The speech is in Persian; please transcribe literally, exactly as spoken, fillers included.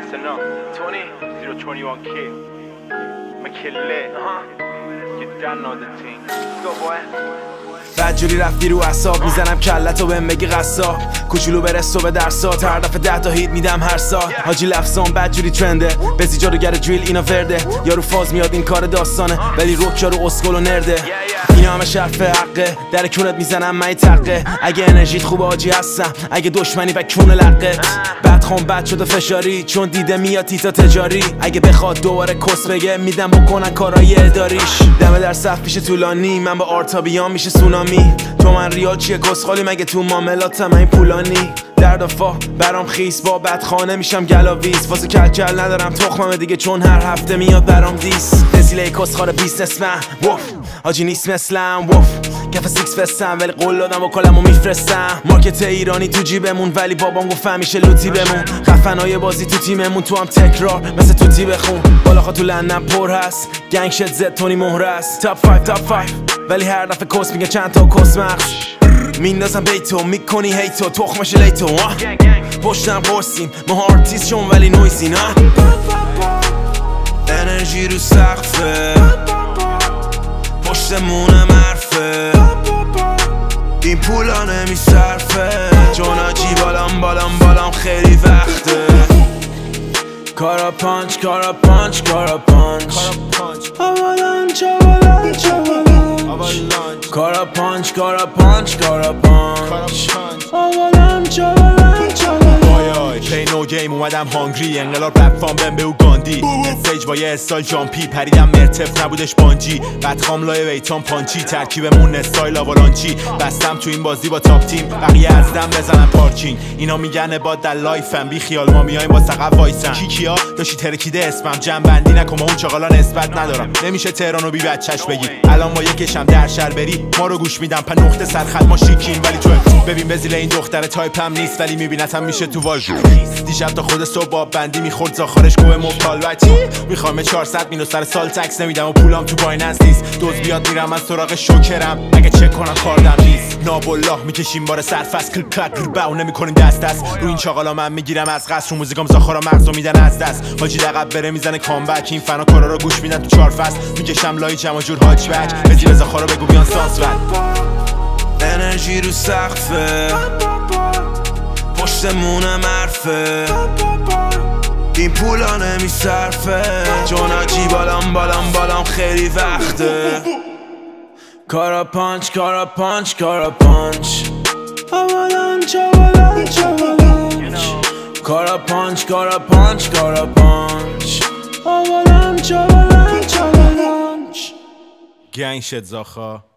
Listen up, twenty zero twenty-one K. McKinley, uh-huh. You done know the thing. Let's go, boy. بدجوری رفتی رو اعصاب میزنم کلتو بهم بگی قصاب کوچولو برسو به درسات هر دفعه ده تا هیت میدم هر سال حاجی لفظام بدجوری ترنده بزی جادوگر دریل اینا ورده یارو فاز میاد این کار داستانه ولی روک یارو اسکل و نرده اینا همه شرف حقه در کونت میزنم من تقه اگه انرژیت خوبه حاجی هستم اگه دشمنی و کون لقت بعد خام بد شده فشاری چون دیده میاد تیتا تجاری اگه بخواد دوباره کس بگه میدم بکنن کارای اداریش دمه در صف پیش طولانی من با آرتا بیام میشه سونامی تو من ریال چیه کسخالی مگه تو معاملاتم این پولانی در دفاع برام خیس با بدخانه میشم گلاویز واسه کلکل ندارم تخمم دیگه چون هر هفته میاد برام دیس رسیله کسخار بیزنس من وف حاجی نیست مثلم وف کف سیکس فستم ولی قول دادم و کلمو میفرستم مارکت ایرانی تو جیبمون ولی بابام گفت همیشه لوتی بمون خفنای بازی تو تیممون تو هم تکرار مثل توتی بخون بالاخا تو لندن پر هست گنگ شد زد تونی مهر است تاپ پنج تاپ پنج ولی هر دفعه کس میگه چند تا کس مخش میندازم بیتو میکنی هیتو تخمش لیتو پشتم قرصیم ما آرتیست شون ولی نویزی نه انرژی رو سقفه پشتمونم حرفه این پولا نمیصرفه چون آجی بالام بالام بالام خیلی وقته کارا پانچ کارا پانچ کارا پانچ آوالانچ آوالانچ آوالانچ کارا پانچ کارا پانچ کارا پانچ آوالانچ آوالانچ پی نو گیم اومدم هانگری انقلاب رپ فام بهم به او گاندی استیج با یه استایل جامپی پریدم مرتف نبودش بانجی بعد خام لای ویتان پانچی ترکیبمون استایل آوالانچی بستم تو این بازی با تاپ تیم بقیه از دم بزنن پارکینگ اینا میگن با در لایفم بی خیال ما میایم با سقف وایسن کیکیا داشتی ترکیده اسمم جمع بندی نکن ما اون چاقالا نسبت ندارم نمیشه تهرانو بی بچش بگی الان با یکشم در شهر بری ما رو گوش میدم په نقطه سرخط ما شیکیم ولی تو ببین بزیل این دختر تایپم نیست ولی میبینتم میشه تو واژو دیشب تا خود صبح باب بندی میخورد زاخارش گوه مبتال بچی میخوام چهارصد مینو سر سال تکس نمیدم و پولام تو بایننس نیست دوز بیاد میرم از سراغ شوکرم اگه چک کنم کاردم نیست نابالله میکشیم بار سرفست کل کلک گرباو نمیکنیم دست دست رو این چاقالا من میگیرم از قصر رو موزیکام زاخارا مغزو میدن از دست حاجی لقب بره میزنه کامبک این فنا کارا رو گوش میدن تو چهار فصل میکشم لای جمع جور هاچبک بزی به زاخارا بگو بیان سانس انرژی رو سقفه پشتمونم حرفه این پولا نمیصرفه چون آجی بالام بالام بالام خیلی وقته کارا پانچ کارا پانچ کارا پانچ آوالانچ آوالانچ آوالانچ کارا پانچ کارا پانچ کارا پانچ آوالانچ آوالانچ آوالانچ گنگ شد زاخا